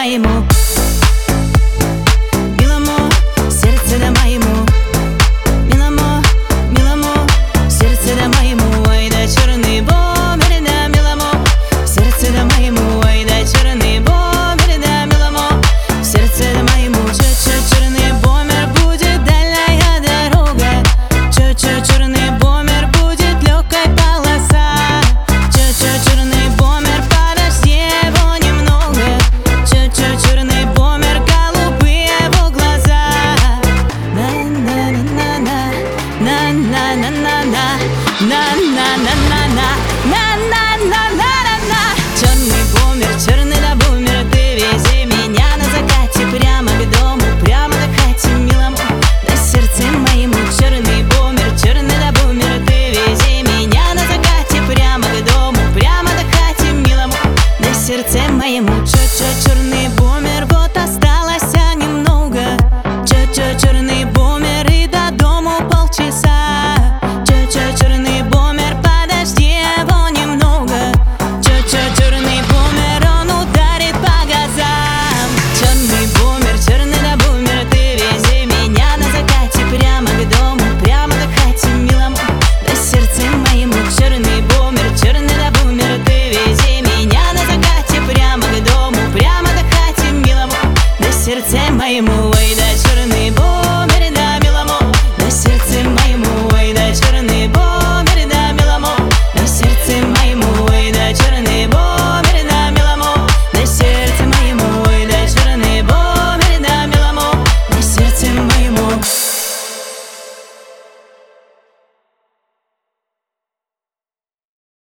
моему, милому сердце да моему, милому, милому сердце да моему, ой да черный бомбер да милому сердце да моему, ой да черный бомбер да милому сердце да моему. Черный бомбер будет дальняя дорога, черный бомбер будет легкая полоса, черный бомбер подожди его немного, черный бомбер голубые его глаза. На-на-на-на-на, на-на-на-на-на, на-на-на-на-на, на-на-на-на-на. Черный бомбер, черный да бомбер, ты вези меня на закате прямо к дому, прямо до хати милому, на сердце моему. Черный да бомбер, ты вези меня на закате прямо к дому, прямо до хати милому, на сердце моему.